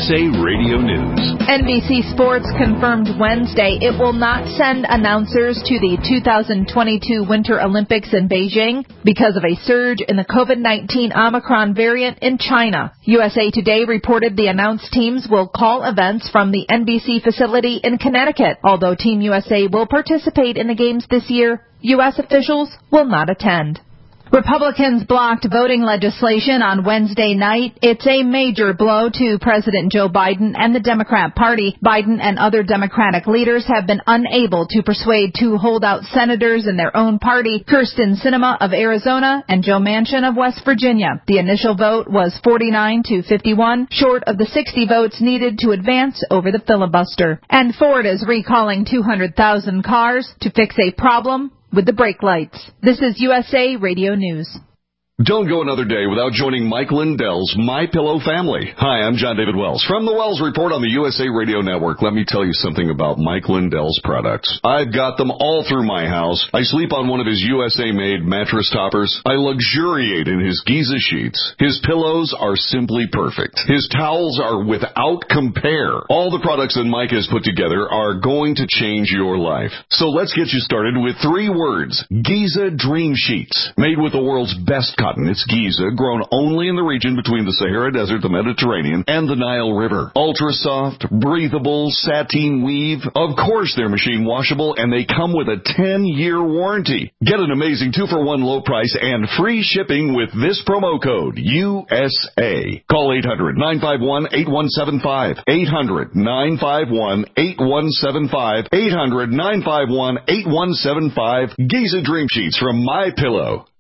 USA Radio News. NBC Sports confirmed Wednesday it will not send announcers to the 2022 Winter Olympics in Beijing because of a surge in the COVID-19 Omicron variant in China. USA Today reported the announced teams will call events from the NBC facility in Connecticut. Although Team USA will participate in the games this year, U.S. officials will not attend. Republicans blocked voting legislation on Wednesday night. It's a major blow to President Joe Biden and the Democrat Party. Biden and other Democratic leaders have been unable to persuade two holdout senators in their own party, Kyrsten Sinema of Arizona and Joe Manchin of West Virginia. The initial vote was 49-51, short of the 60 votes needed to advance over the filibuster. And Ford is recalling 200,000 cars to fix a problem with the brake lights. This is USA Radio News. Don't go another day without joining Mike Lindell's MyPillow family. Hi, I'm John David Wells. From the Wells Report on the USA Radio Network, let me tell you something about Mike Lindell's products. I've got them all through my house. I sleep on one of his USA-made mattress toppers. I luxuriate in his Giza sheets. His pillows are simply perfect. His towels are without compare. All the products that Mike has put together are going to change your life. So let's get you started with 3 words. Giza Dream Sheets. Made with the world's best cotton. It's Giza, grown only in the region between the Sahara Desert, the Mediterranean, and the Nile River. Ultra soft, breathable, sateen weave. Of course they're machine washable, and they come with a 10-year warranty. Get an amazing 2-for-1 low price and free shipping with this promo code, USA. Call 800-951-8175. 800-951-8175. 800-951-8175. Giza Dream Sheets from MyPillow.